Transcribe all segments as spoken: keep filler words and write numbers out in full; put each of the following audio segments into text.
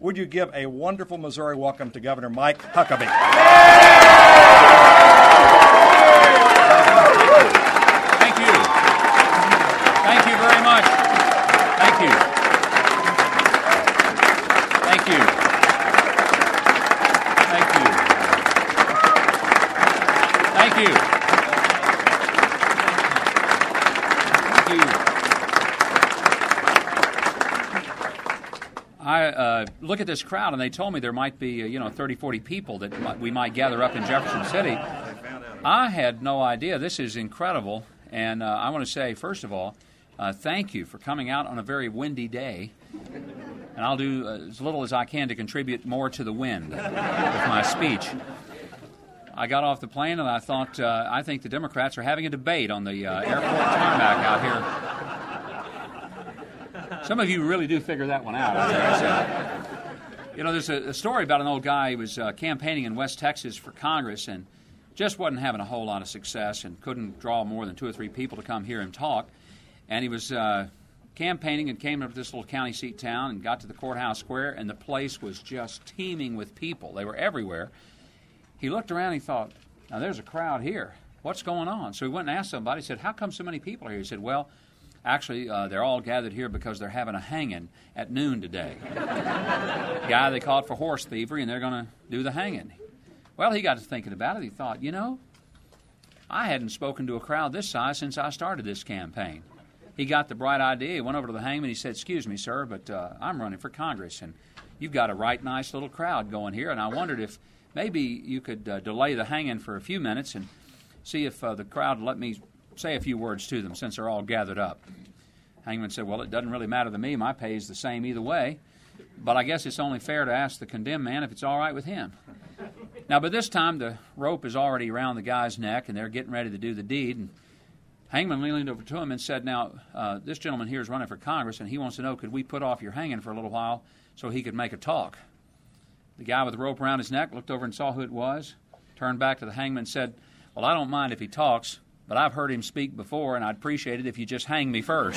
would you give a wonderful Missouri welcome to Governor Mike Huckabee? Thank you. Thank you very much. Thank you. Thank you. Thank you. Thank you. Thank you. I uh, look at this crowd, and they told me there might be, uh, you know, thirty, forty people that might, we might gather up in Jefferson City. I had no idea. This is incredible, and uh, I want to say, first of all, uh, thank you for coming out on a very windy day, and I'll do uh, as little as I can to contribute more to the wind with my speech. I got off the plane, and I thought, uh, I think the Democrats are having a debate on the uh, airport tarmac out here. Some of you really do figure that one out. So, you know, there's a, a story about an old guy who was uh, campaigning in West Texas for Congress and just wasn't having a whole lot of success and couldn't draw more than two or three people to come hear him talk. And he was uh, campaigning and came up to this little county seat town and got to the courthouse square, and the place was just teeming with people. They were everywhere. He looked around and he thought, now there's a crowd here. What's going on? So he went and asked somebody. He said, how come so many people are here? He said, well, actually, uh, they're all gathered here because they're having a hanging at noon today. Guy they caught for horse thievery, and they're going to do the hanging. Well, he got to thinking about it. He thought, you know, I hadn't spoken to a crowd this size since I started this campaign. He got the bright idea. He went over to the hangman. He said, excuse me, sir, but uh, I'm running for Congress, and you've got a right nice little crowd going here, and I wondered if maybe you could uh, delay the hanging for a few minutes and see if uh, the crowd would let me say a few words to them since they're all gathered up. Hangman said, well, it doesn't really matter to me. My pay is the same either way, but I guess it's only fair to ask the condemned man if it's all right with him. Now, by this time, the rope is already around the guy's neck, and they're getting ready to do the deed. And Hangman leaned over to him and said, now, uh, this gentleman here is running for Congress, and he wants to know, could we put off your hanging for a little while so he could make a talk? The guy with the rope around his neck looked over and saw who it was, turned back to the hangman and said, well, I don't mind if he talks, but I've heard him speak before, and I'd appreciate it if you just hang me first.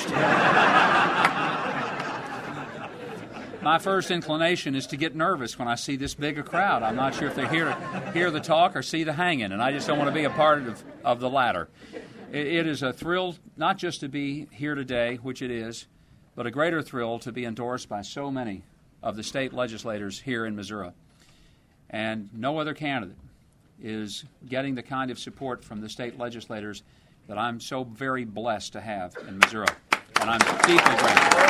My first inclination is to get nervous when I see this big a crowd. I'm not sure if they hear hear the talk or see the hanging, and I just don't want to be a part of, of the latter. It, it is a thrill not just to be here today, which it is, but a greater thrill to be endorsed by so many of the state legislators here in Missouri. And no other candidate is getting the kind of support from the state legislators that I'm so very blessed to have in Missouri. And I'm deeply grateful.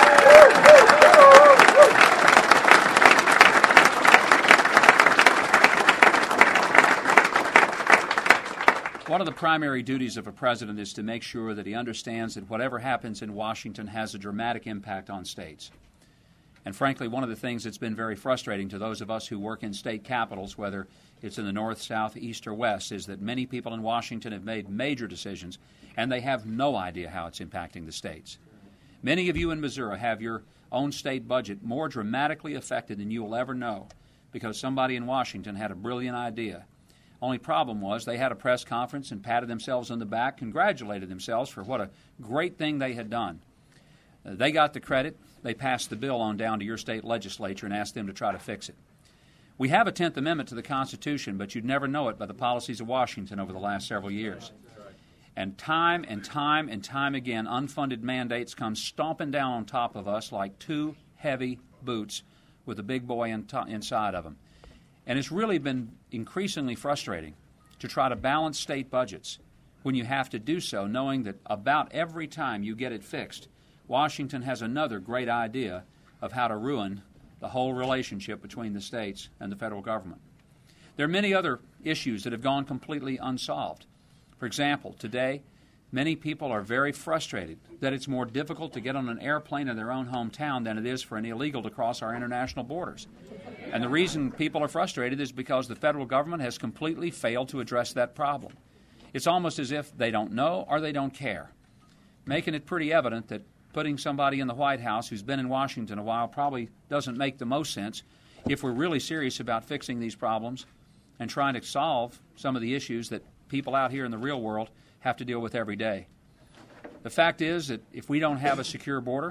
One of the primary duties of a president is to make sure that he understands that whatever happens in Washington has a dramatic impact on states. And frankly, one of the things that's been very frustrating to those of us who work in state capitals, whether it's in the north, south, east, or west, is that many people in Washington have made major decisions, and they have no idea how it's impacting the states. Many of you in Missouri have your own state budget more dramatically affected than you will ever know because somebody in Washington had a brilliant idea. Only problem was they had a press conference and patted themselves on the back, congratulated themselves for what a great thing they had done. Uh, they got the credit. They passed the bill on down to your state legislature and asked them to try to fix it. We have a tenth Amendment to the Constitution, but you'd never know it by the policies of Washington over the last several years. And time and time and time again, unfunded mandates come stomping down on top of us like two heavy boots with a big boy in to- inside of them. And it's really been increasingly frustrating to try to balance state budgets when you have to do so knowing that about every time you get it fixed, Washington has another great idea of how to ruin the whole relationship between the states and the federal government. There are many other issues that have gone completely unsolved. For example, today, many people are very frustrated that it's more difficult to get on an airplane in their own hometown than it is for an illegal to cross our international borders. And the reason people are frustrated is because the federal government has completely failed to address that problem. It's almost as if they don't know or they don't care, making it pretty evident that putting somebody in the White House who's been in Washington a while probably doesn't make the most sense if we're really serious about fixing these problems and trying to solve some of the issues that people out here in the real world have to deal with every day. The fact is that if we don't have a secure border,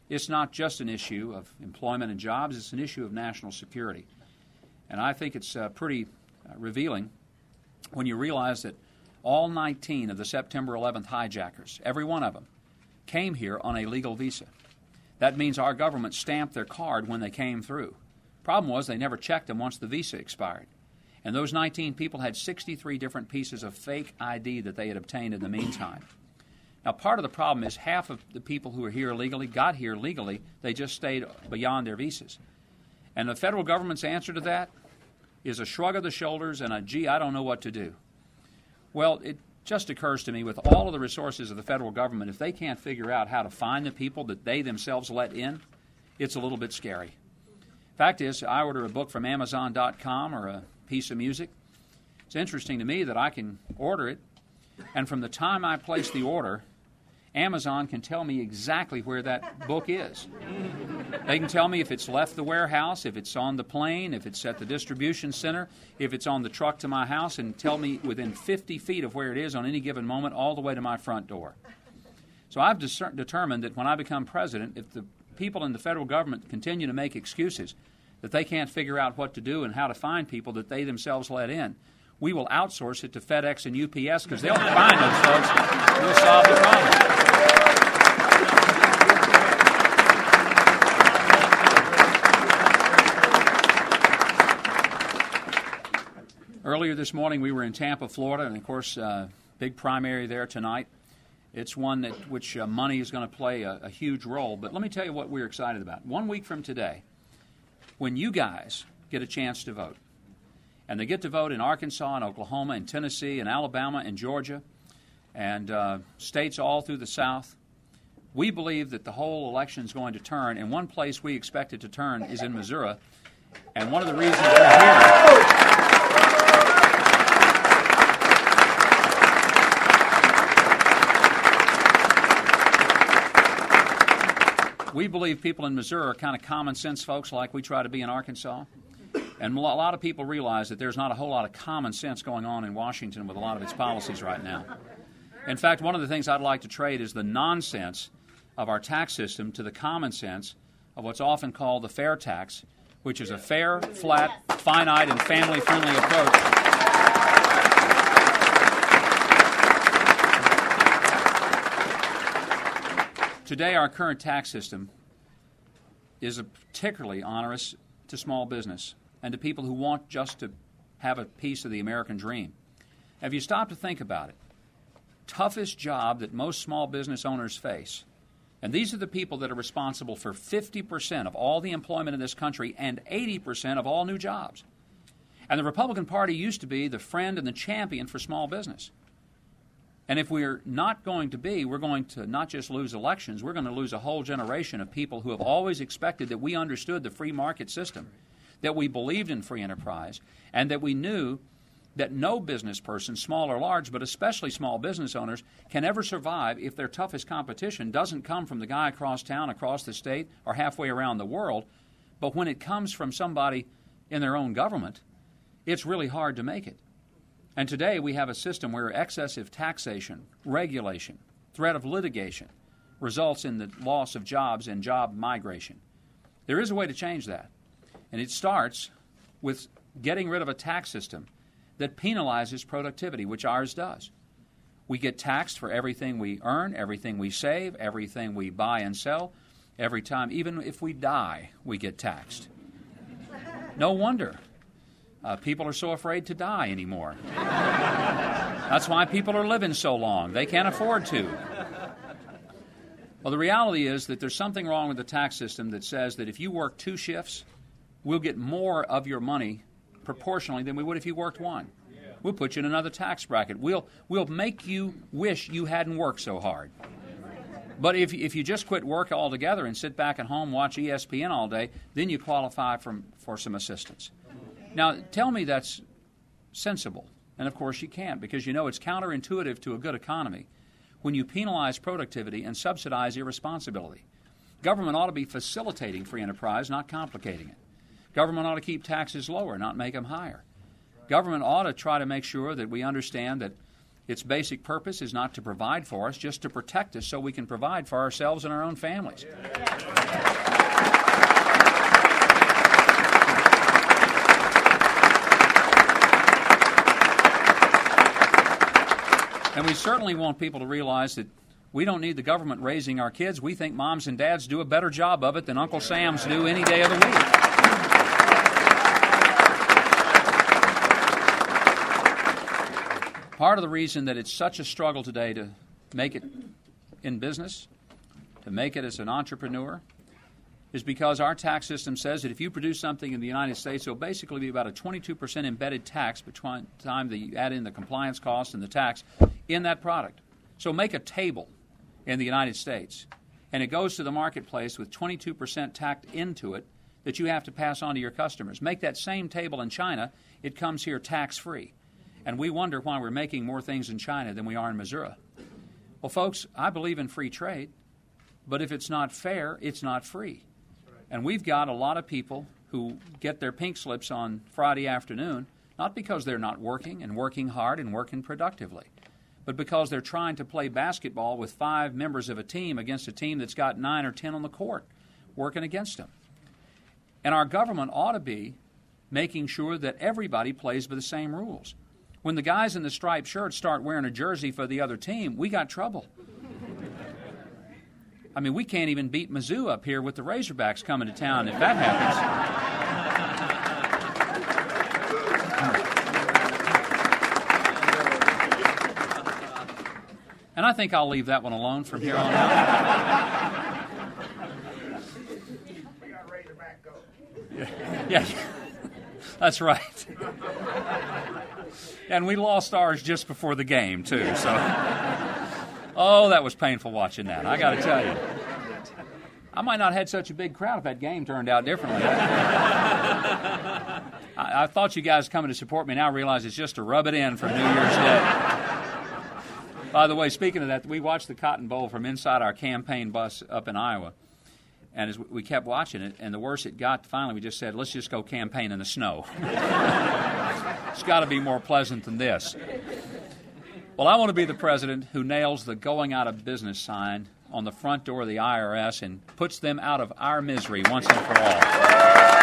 it's not just an issue of employment and jobs, it's an issue of national security. And I think it's uh, pretty uh, revealing when you realize that all nineteen of the September eleventh hijackers, every one of them, came here on a legal visa. That means our government stamped their card when they came through. Problem was they never checked them once the visa expired. And those nineteen people had sixty-three different pieces of fake I D that they had obtained in the meantime. Now, part of the problem is half of the people who are here illegally got here legally. They just stayed beyond their visas. And the federal government's answer to that is a shrug of the shoulders and a, gee, I don't know what to do. Well, it just occurs to me, with all of the resources of the federal government, if they can't figure out how to find the people that they themselves let in, it's a little bit scary. Fact is, I order a book from Amazon dot com or a piece of music. It's interesting to me that I can order it, and from the time I place the order, Amazon can tell me exactly where that book is. They can tell me if it's left the warehouse, if it's on the plane, if it's at the distribution center, if it's on the truck to my house, and tell me within fifty feet of where it is on any given moment, all the way to my front door. So I've discer- determined that when I become president, if the people in the federal government continue to make excuses that they can't figure out what to do and how to find people that they themselves let in, we will outsource it to FedEx and U P S because they'll find those folks. We'll solve the problem. Earlier this morning, we were in Tampa, Florida, and of course, uh, big primary there tonight. It's one that which uh, money is going to play a, a huge role. But let me tell you what we're excited about. One week from today, when you guys get a chance to vote, and they get to vote in Arkansas and Oklahoma and Tennessee and Alabama and Georgia and uh, states all through the South, we believe that the whole election is going to turn, and one place we expect it to turn is in Missouri. And one of the reasons we're here... We believe people in Missouri are kind of common sense folks like we try to be in Arkansas. And a lot of people realize that there's not a whole lot of common sense going on in Washington with a lot of its policies right now. In fact, one of the things I'd like to trade is the nonsense of our tax system to the common sense of what's often called the fair tax, which is a fair, flat, finite, and family-friendly approach. Today, our current tax system is particularly onerous to small business and to people who want just to have a piece of the American dream. Have you stopped to think about it? Toughest job that most small business owners face, and these are the people that are responsible for fifty percent of all the employment in this country and eighty percent of all new jobs. And the Republican Party used to be the friend and the champion for small business. And if we're not going to be, we're going to not just lose elections, we're going to lose a whole generation of people who have always expected that we understood the free market system, that we believed in free enterprise, and that we knew that no business person, small or large, but especially small business owners, can ever survive if their toughest competition doesn't come from the guy across town, across the state, or halfway around the world, but when it comes from somebody in their own government, it's really hard to make it. And today we have a system where excessive taxation, regulation, threat of litigation results in the loss of jobs and job migration. There is a way to change that, and it starts with getting rid of a tax system that penalizes productivity, which ours does. We get taxed for everything we earn, everything we save, everything we buy and sell. Every time, even if we die, we get taxed. No wonder. Uh, people are so afraid to die anymore. That's why people are living so long. They can't afford to. Well, the reality is that there's something wrong with the tax system that says that if you work two shifts, we'll get more of your money proportionally than we would if you worked one. We'll put you in another tax bracket. We'll, we'll make you wish you hadn't worked so hard. But if, if you just quit work altogether and sit back at home, watch E S P N all day, then you qualify for, for some assistance. Now, tell me that's sensible. And, of course, you can't, because you know it's counterintuitive to a good economy when you penalize productivity and subsidize irresponsibility. Government ought to be facilitating free enterprise, not complicating it. Government ought to keep taxes lower, not make them higher. Government ought to try to make sure that we understand that its basic purpose is not to provide for us, just to protect us so we can provide for ourselves and our own families. Yeah. And we certainly want people to realize that we don't need the government raising our kids. We think moms and dads do a better job of it than Uncle Sam's do any day of the week. Part of the reason that it's such a struggle today to make it in business, to make it as an entrepreneur, is because our tax system says that if you produce something in the United States, it'll basically be about a twenty-two percent embedded tax between the time that you add in the compliance cost and the tax in that product. So make a table in the United States, and it goes to the marketplace with twenty-two percent tacked into it that you have to pass on to your customers. Make that same table in China, it comes here tax-free. And we wonder why we're making more things in China than we are in Missouri. Well, folks, I believe in free trade, but if it's not fair, it's not free. And we've got a lot of people who get their pink slips on Friday afternoon, not because they're not working and working hard and working productively, but because they're trying to play basketball with five members of a team against a team that's got nine or ten on the court working against them. And our government ought to be making sure that everybody plays by the same rules. When the guys in the striped shirts start wearing a jersey for the other team, we got trouble. I mean, we can't even beat Mizzou up here with the Razorbacks coming to town if that happens. And I think I'll leave that one alone from here on out. We got Razorback go. Yeah, yeah, that's right. And we lost ours just before the game, too. So, oh, that was painful watching that, I got to tell you. I might not have had such a big crowd if that game turned out differently. I, I thought you guys coming to support me. Now I realize it's just to rub it in for New Year's Day. By the way, speaking of that, we watched the Cotton Bowl from inside our campaign bus up in Iowa. And as we kept watching it, and the worse it got, finally we just said, let's just go campaign in the snow. It's got to be more pleasant than this. Well, I want to be the president who nails the going out of business sign on the front door of the I R S and puts them out of our misery once and for all.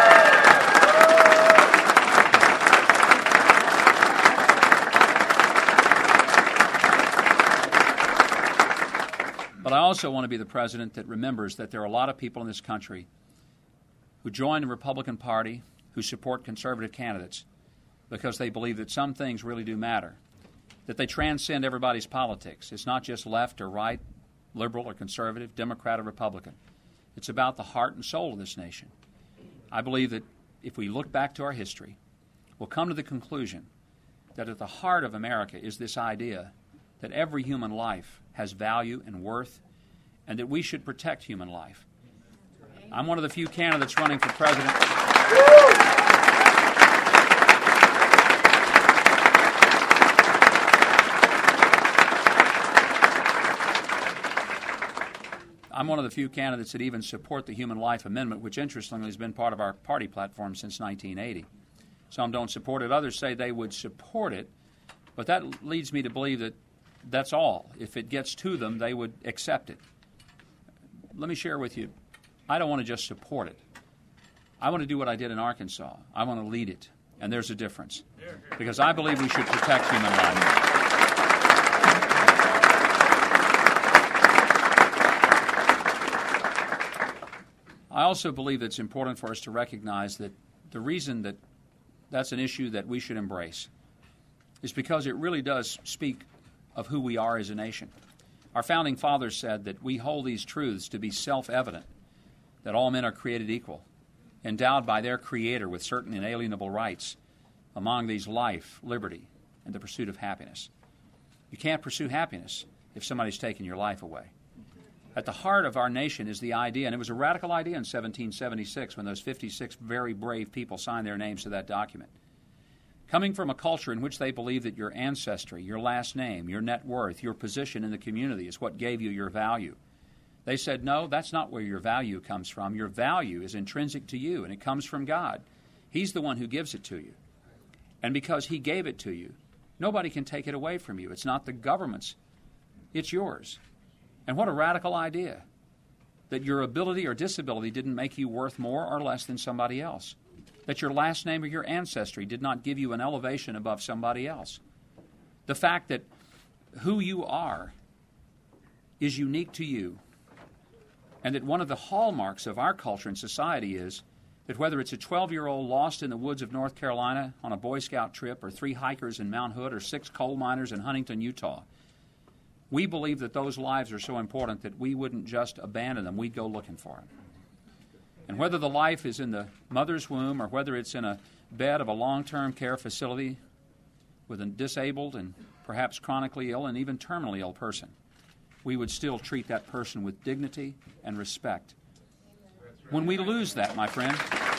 But I also want to be the president that remembers that there are a lot of people in this country who join the Republican Party, who support conservative candidates, because they believe that some things really do matter, that they transcend everybody's politics. It's not just left or right, liberal or conservative, Democrat or Republican. It's about the heart and soul of this nation. I believe that if we look back to our history, we'll come to the conclusion that at the heart of America is this idea that every human life has value and worth, and that we should protect human life. I'm one of the few candidates running for president. I'm one of the few candidates that even support the Human Life Amendment, which interestingly has been part of our party platform since nineteen eighty. Some don't support it. Others say they would support it, but that leads me to believe that that's all. If it gets to them, they would accept it. Let me share with you, I don't want to just support it. I want to do what I did in Arkansas. I want to lead it. And there's a difference. Because I believe we should protect human life. I also believe it's important for us to recognize that the reason that that's an issue that we should embrace is because it really does speak of who we are as a nation. Our founding fathers said that we hold these truths to be self-evident, that all men are created equal, endowed by their Creator with certain inalienable rights, among these life, liberty, and the pursuit of happiness. You can't pursue happiness if somebody's taken your life away. At the heart of our nation is the idea, and it was a radical idea in seventeen seventy-six when those fifty-six very brave people signed their names to that document. Coming from a culture in which they believe that your ancestry, your last name, your net worth, your position in the community is what gave you your value. They said, no, that's not where your value comes from. Your value is intrinsic to you, and it comes from God. He's the one who gives it to you. And because He gave it to you, nobody can take it away from you. It's not the government's. It's yours. And what a radical idea, that your ability or disability didn't make you worth more or less than somebody else. That your last name or your ancestry did not give you an elevation above somebody else. The fact that who you are is unique to you, and that one of the hallmarks of our culture and society is that whether it's a twelve-year-old lost in the woods of North Carolina on a Boy Scout trip, or three hikers in Mount Hood, or six coal miners in Huntington, Utah, we believe that those lives are so important that we wouldn't just abandon them. We'd go looking for them. And whether the life is in the mother's womb or whether it's in a bed of a long-term care facility with a disabled and perhaps chronically ill and even terminally ill person, we would still treat that person with dignity and respect. When we lose that, my friend,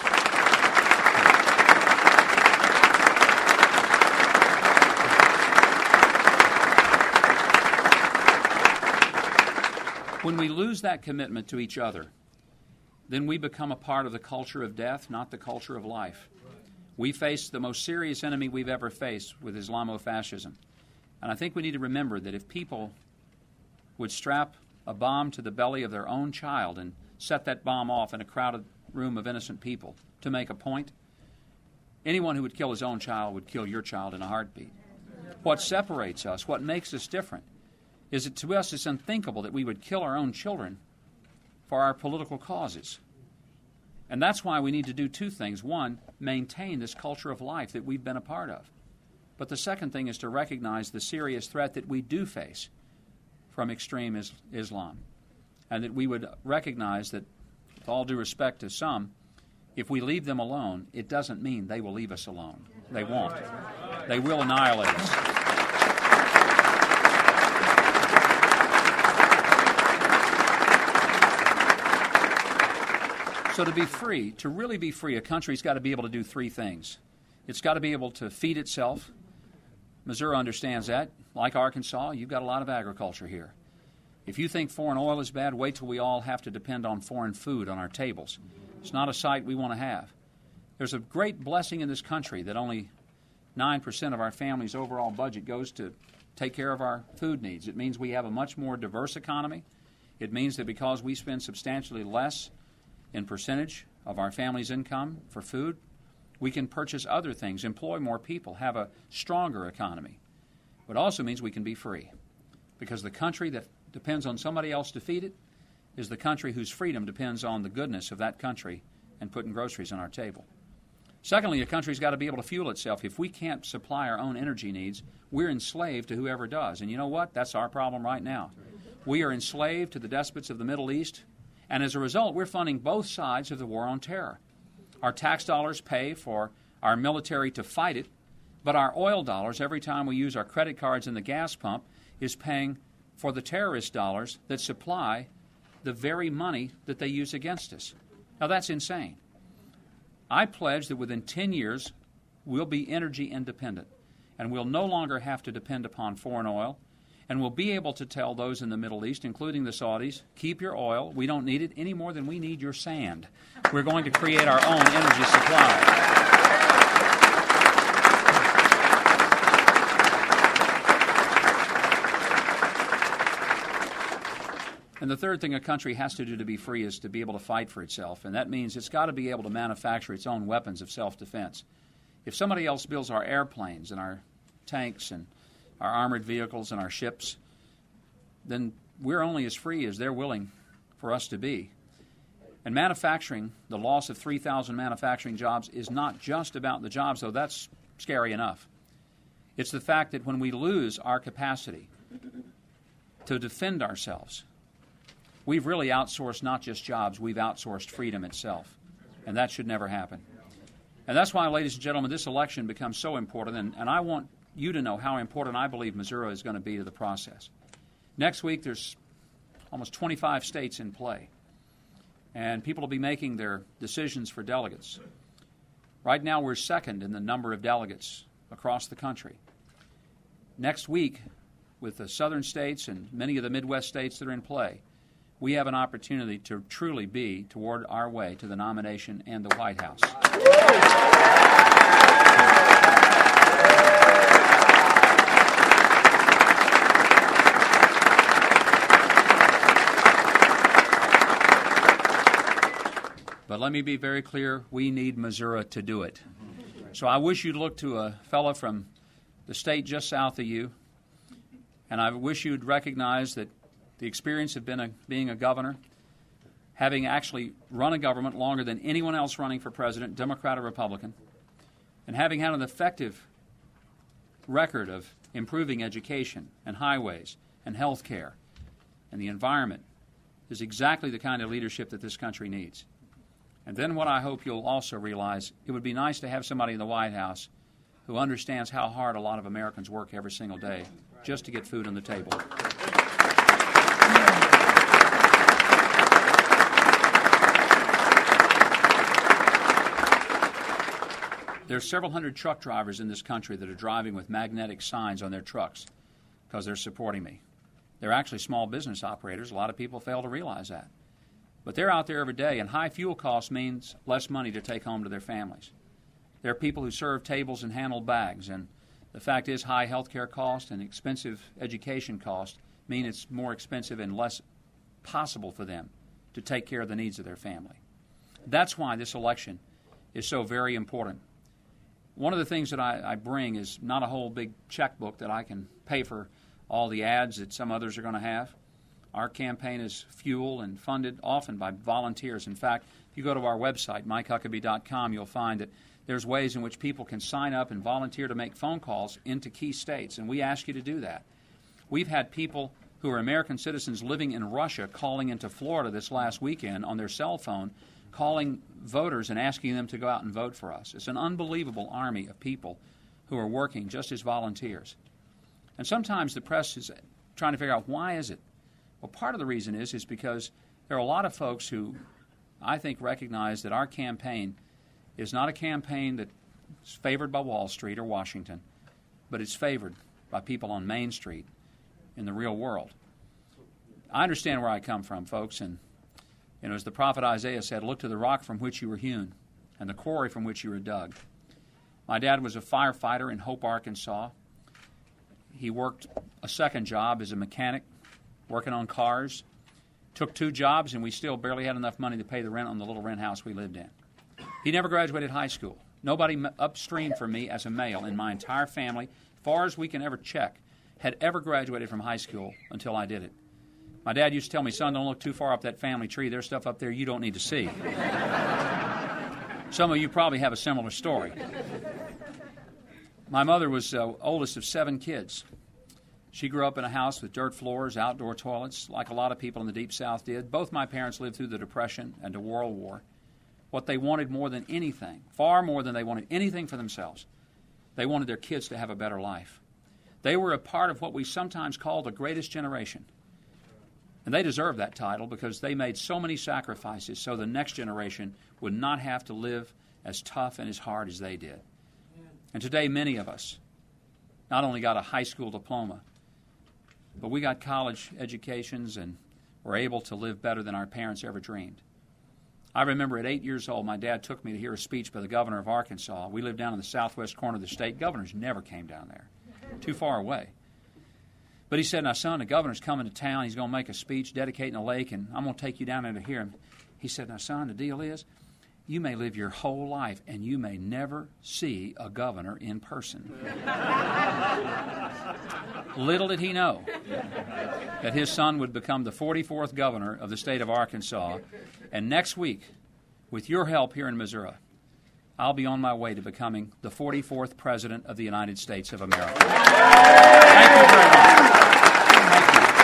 when we lose that commitment to each other, then we become a part of the culture of death, not the culture of life. We face the most serious enemy we've ever faced with Islamofascism. And I think we need to remember that if people would strap a bomb to the belly of their own child and set that bomb off in a crowded room of innocent people to make a point, anyone who would kill his own child would kill your child in a heartbeat. What separates us, what makes us different, is that to us it's unthinkable that we would kill our own children for our political causes. And that's why we need to do two things. One, maintain this culture of life that we've been a part of. But the second thing is to recognize the serious threat that we do face from extreme is- Islam. And that we would recognize that, with all due respect to some, if we leave them alone, it doesn't mean they will leave us alone. They won't. They will annihilate us. So to be free, to really be free, a country's got to be able to do three things. It's got to be able to feed itself. Missouri understands that. Like Arkansas, you've got a lot of agriculture here. If you think foreign oil is bad, wait till we all have to depend on foreign food on our tables. It's not a sight we want to have. There's a great blessing in this country that only nine percent of our family's overall budget goes to take care of our food needs. It means we have a much more diverse economy. It means that because we spend substantially less in percentage of our family's income for food, we can purchase other things, employ more people, have a stronger economy. It also means we can be free, because the country that depends on somebody else to feed it is the country whose freedom depends on the goodness of that country and putting groceries on our table. Secondly, a country's got to be able to fuel itself. If we can't supply our own energy needs, we're enslaved to whoever does. And you know what? That's our problem right now. We are enslaved to the despots of the Middle East, and as a result, we're funding both sides of the war on terror. Our tax dollars pay for our military to fight it, but our oil dollars, every time we use our credit cards in the gas pump, is paying for the terrorist dollars that supply the very money that they use against us. Now, that's insane. I pledge that within ten years, we'll be energy independent, and we'll no longer have to depend upon foreign oil, and we'll be able to tell those in the Middle East, including the Saudis, keep your oil. We don't need it any more than we need your sand. We're going to create our own energy supply. And the third thing a country has to do to be free is to be able to fight for itself, and that means it's got to be able to manufacture its own weapons of self-defense. If somebody else builds our airplanes and our tanks and our armored vehicles and our ships, then we're only as free as they're willing for us to be. And manufacturing, the loss of three thousand manufacturing jobs, is not just about the jobs, though that's scary enough. It's the fact that when we lose our capacity to defend ourselves, we've really outsourced not just jobs, we've outsourced freedom itself. And that should never happen. And that's why, ladies and gentlemen, this election becomes so important, and, and I want you to know how important I believe Missouri is going to be to the process. Next week, there's almost twenty-five states in play, and people will be making their decisions for delegates. Right now, we're second in the number of delegates across the country. Next week, with the southern states and many of the Midwest states that are in play, we have an opportunity to truly be toward our way to the nomination and the White House. But let me be very clear, we need Missouri to do it. So I wish you'd look to a fellow from the state just south of you And I wish you'd recognize that the experience of been a, being a governor, having actually run a government longer than anyone else running for president, Democrat or Republican, and having had an effective record of improving education and highways and health care and the environment, is exactly the kind of leadership that this country needs. And then what I hope you'll also realize, it would be nice to have somebody in the White House who understands how hard a lot of Americans work every single day just to get food on the table. There's several hundred truck drivers in this country that are driving with magnetic signs on their trucks because they're supporting me. They're actually small business operators. A lot of people fail to realize that. But they're out there every day, and high fuel costs means less money to take home to their families. There are people who serve tables and handle bags, and the fact is high health care costs and expensive education costs mean it's more expensive and less possible for them to take care of the needs of their family. That's why this election is so very important. One of the things that I, I bring is not a whole big checkbook that I can pay for all the ads that some others are going to have. Our campaign is fueled and funded often by volunteers. In fact, if you go to our website, mike huckabee dot com, you'll find that there's ways in which people can sign up and volunteer to make phone calls into key states, and we ask you to do that. We've had people who are American citizens living in Russia calling into Florida this last weekend on their cell phone, calling voters and asking them to go out and vote for us. It's an unbelievable army of people who are working just as volunteers. And sometimes the press is trying to figure out, why is it? Well, part of the reason is is because there are a lot of folks who I think recognize that our campaign is not a campaign that's favored by Wall Street or Washington, but it's favored by people on Main Street in the real world. I understand where I come from, folks, and you know, as the prophet Isaiah said, look to the rock from which you were hewn and the quarry from which you were dug. My dad was a firefighter in Hope, Arkansas. He worked a second job as a mechanic, working on cars. Took two jobs, and we still barely had enough money to pay the rent on the little rent house we lived in. He never graduated high school. Nobody upstream from me as a male in my entire family, as far as we can ever check, had ever graduated from high school until I did it. My dad used to tell me, son, don't look too far up that family tree. There's stuff up there you don't need to see. Some of you probably have a similar story. My mother was the uh, oldest of seven kids. She grew up in a house with dirt floors, outdoor toilets, like a lot of people in the Deep South did. Both my parents lived through the Depression and the World War. What they wanted more than anything, far more than they wanted anything for themselves, they wanted their kids to have a better life. They were a part of what we sometimes call the greatest generation. And they deserve that title because they made so many sacrifices so the next generation would not have to live as tough and as hard as they did. And today, many of us not only got a high school diploma, but we got college educations and were able to live better than our parents ever dreamed. I remember at eight years old, my dad took me to hear a speech by the governor of Arkansas. We lived down in the southwest corner of the state. Governors never came down there, too far away. But he said, now, son, the governor's coming to town. He's going to make a speech dedicating a lake, and I'm going to take you down there to hear him. He said, now, son, the deal is, you may live your whole life, and you may never see a governor in person. Little did he know that his son would become the forty-fourth governor of the state of Arkansas. And next week, with your help here in Missouri, I'll be on my way to becoming the forty-fourth President of the United States of America. Thank you very much. Thank you.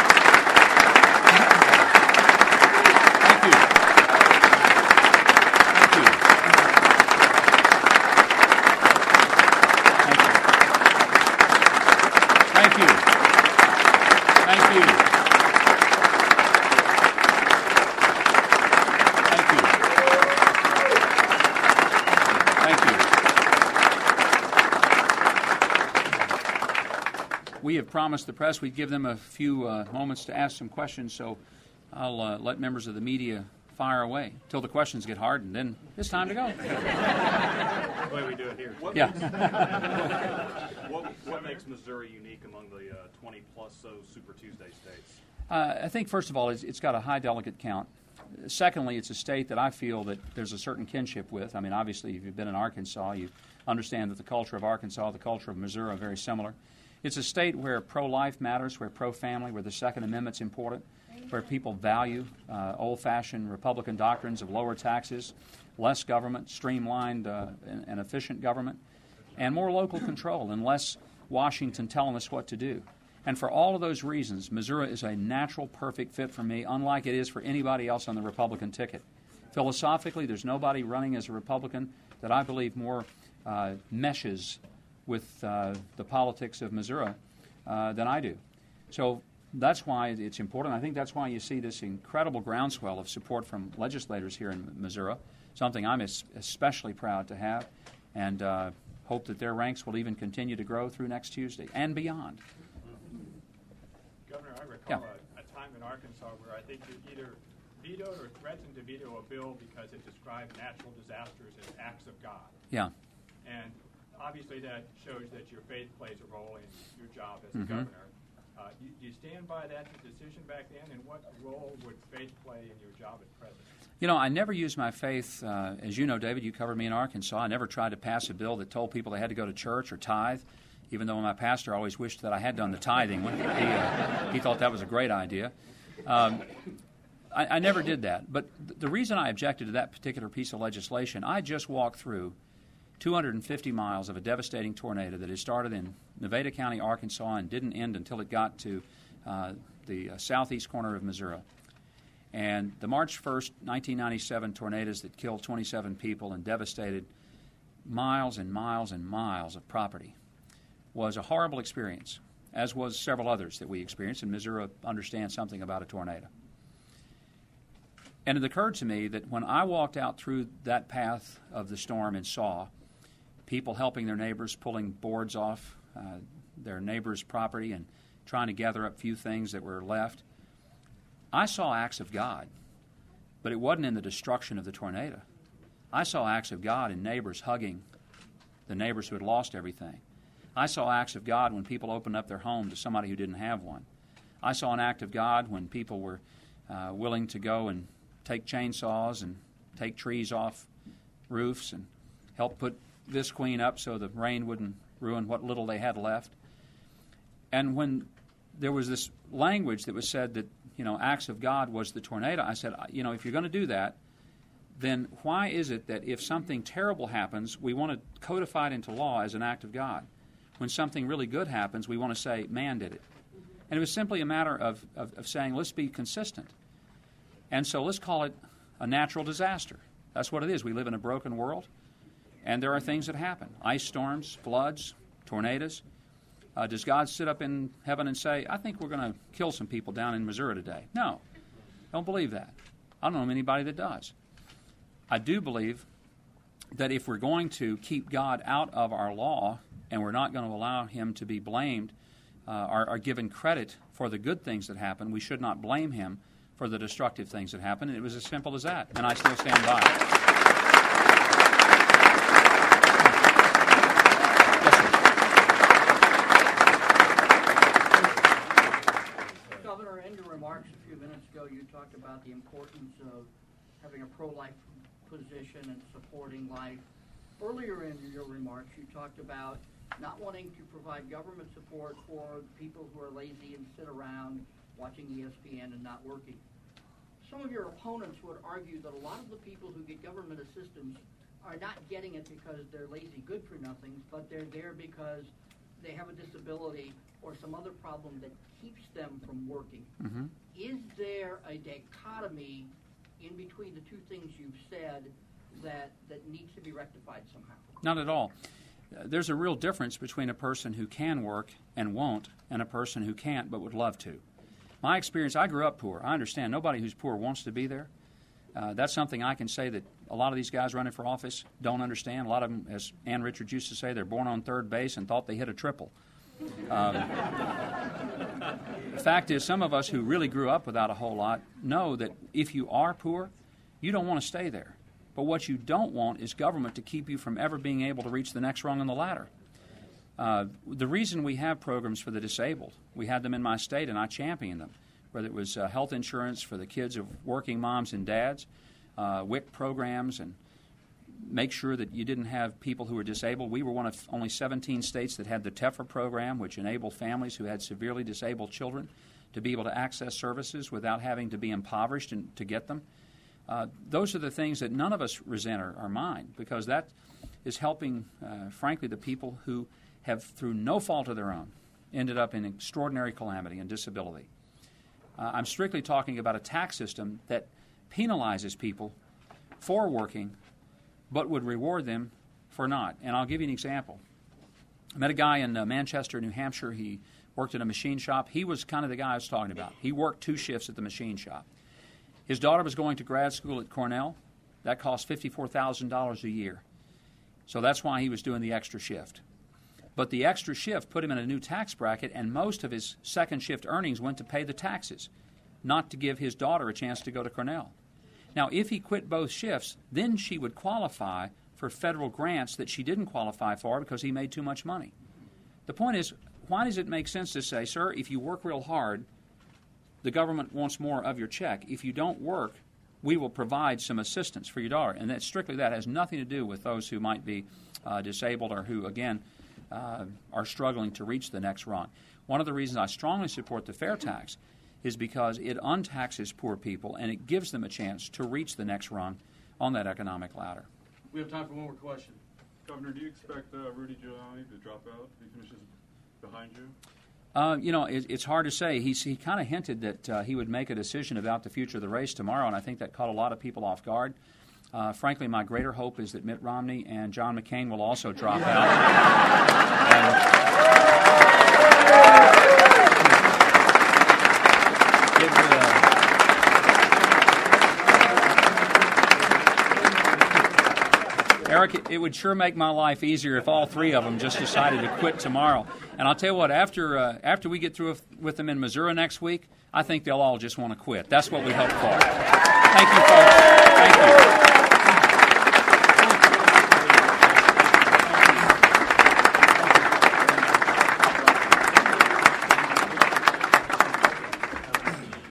We have promised the press we'd give them a few uh, moments to ask some questions, so I'll uh, let members of the media fire away until the questions get hard, and then it's time to go. The way we do it here. What yeah. Makes, what, what makes Missouri unique among the uh, twenty plus so Super Tuesday states? Uh, I think, first of all, it's, it's got a high delegate count. Secondly, it's a state that I feel that there's a certain kinship with. I mean, obviously, if you've been in Arkansas, you understand that the culture of Arkansas, the culture of Missouri are very similar. It's a state where pro-life matters, where pro-family, where the Second Amendment's important, where people value uh, old-fashioned Republican doctrines of lower taxes, less government, streamlined uh, and, and efficient government, and more local control and less Washington telling us what to do. And for all of those reasons, Missouri is a natural, perfect fit for me, unlike it is for anybody else on the Republican ticket. Philosophically, there's nobody running as a Republican that I believe more uh, meshes with uh, the politics of Missouri uh, than I do. So that's why it's important. I think that's why you see this incredible groundswell of support from legislators here in Missouri, something I'm es- especially proud to have, and uh, hope that their ranks will even continue to grow through next Tuesday and beyond. Governor, I recall Yeah. a, a time in Arkansas where I think you either vetoed or threatened to veto a bill because it described natural disasters as acts of God. Yeah. And obviously that shows that your faith plays a role in your job as a Mm-hmm. governor. Uh, do, do you stand by that decision back then, and what role would faith play in your job as president? You know, I never used my faith, uh, as you know, David, you covered me in Arkansas. I never tried to pass a bill that told people they had to go to church or tithe, even though my pastor always wished that I had done the tithing. When he, uh, he thought that was a great idea. Um, I, I never did that. But th- the reason I objected to that particular piece of legislation, I just walked through two hundred fifty miles of a devastating tornado that had started in Nevada County, Arkansas, and didn't end until it got to uh, the uh, southeast corner of Missouri. And the March first, nineteen ninety-seven tornadoes that killed twenty-seven people and devastated miles and miles and miles of property was a horrible experience, as was several others that we experienced, and Missouri understands something about a tornado. And it occurred to me that when I walked out through that path of the storm and saw people helping their neighbors, pulling boards off uh, their neighbor's property and trying to gather up few things that were left, I saw acts of God, but it wasn't in the destruction of the tornado. I saw acts of God in neighbors hugging the neighbors who had lost everything. I saw acts of God when people opened up their home to somebody who didn't have one. I saw an act of God when people were uh, willing to go and take chainsaws and take trees off roofs and help put this queen up so the rain wouldn't ruin what little they had left. And when there was this language that was said that, you know, acts of God was the tornado, I said, you know, if you're going to do that, then why is it that if something terrible happens, we want to codify it into law as an act of God? When something really good happens, we want to say, man did it. And it was simply a matter of, of, of saying, let's be consistent. And so let's call it a natural disaster. That's what it is. We live in a broken world, and there are things that happen. Ice storms, floods, tornadoes. Uh, does God sit up in heaven and say, I think we're going to kill some people down in Missouri today? No. Don't believe that. I don't know anybody that does. I do believe that if we're going to keep God out of our law and we're not going to allow him to be blamed uh, or, or given credit for the good things that happen, we should not blame him for the destructive things that happen. And it was as simple as that. And I still stand by it. Governor, in your remarks a few minutes ago, you talked about the importance of having a pro-life position and supporting life. Earlier in your remarks, you talked about not wanting to provide government support for people who are lazy and sit around watching E S P N and not working. Some of your opponents would argue that a lot of the people who get government assistance are not getting it because they're lazy good-for-nothings, but they're there because they have a disability or some other problem that keeps them from working. Mm-hmm. Is there a dichotomy in between the two things you've said that, that needs to be rectified somehow? Not at all. Uh, there's a real difference between a person who can work and won't and a person who can't but would love to. My experience, I grew up poor. I understand nobody who's poor wants to be there. Uh, that's something I can say that a lot of these guys running for office don't understand. A lot of them, as Ann Richards used to say, they're born on third base and thought they hit a triple. Um, the fact is, some of us who really grew up without a whole lot know that if you are poor, you don't want to stay there. But what you don't want is government to keep you from ever being able to reach the next rung on the ladder. Uh, the reason we have programs for the disabled, we had them in my state and I championed them, whether it was uh, health insurance for the kids of working moms and dads, uh, W I C programs, and make sure that you didn't have people who were disabled. We were one of only seventeen states that had the TEFRA program, which enabled families who had severely disabled children to be able to access services without having to be impoverished and to get them. Uh, those are the things that none of us resent or, or mind, because that is helping, uh, frankly, the people who have, through no fault of their own, ended up in extraordinary calamity and disability. Uh, I'm strictly talking about a tax system that penalizes people for working but would reward them for not. And I'll give you an example. I met a guy in uh, Manchester, New Hampshire. He worked in a machine shop. He was kind of the guy I was talking about. He worked two shifts at the machine shop. His daughter was going to grad school at Cornell. That cost fifty-four thousand dollars a year. So that's why he was doing the extra shift. But the extra shift put him in a new tax bracket, and most of his second shift earnings went to pay the taxes, not to give his daughter a chance to go to Cornell. Now, if he quit both shifts, then she would qualify for federal grants that she didn't qualify for because he made too much money. The point is, why does it make sense to say, sir, if you work real hard, the government wants more of your check. If you don't work, we will provide some assistance for your daughter. And that's strictly that. It has nothing to do with those who might be uh, disabled or who, again, uh, are struggling to reach the next rung. One of the reasons I strongly support the fair tax is because it untaxes poor people and it gives them a chance to reach the next rung on that economic ladder. We have time for one more question. Governor, do you expect uh, Rudy Giuliani to drop out if he finishes behind you? Uh, you know, it, it's hard to say. He's, he kind of hinted that uh, he would make a decision about the future of the race tomorrow, and I think that caught a lot of people off guard. Uh, frankly, my greater hope is that Mitt Romney and John McCain will also drop out. and, it would, uh, Eric, it, it would sure make my life easier if all three of them just decided to quit tomorrow. And I'll tell you what, after uh, after we get through with, with them in Missouri next week, I think they'll all just want to quit. That's what we hope for. Thank you, folks.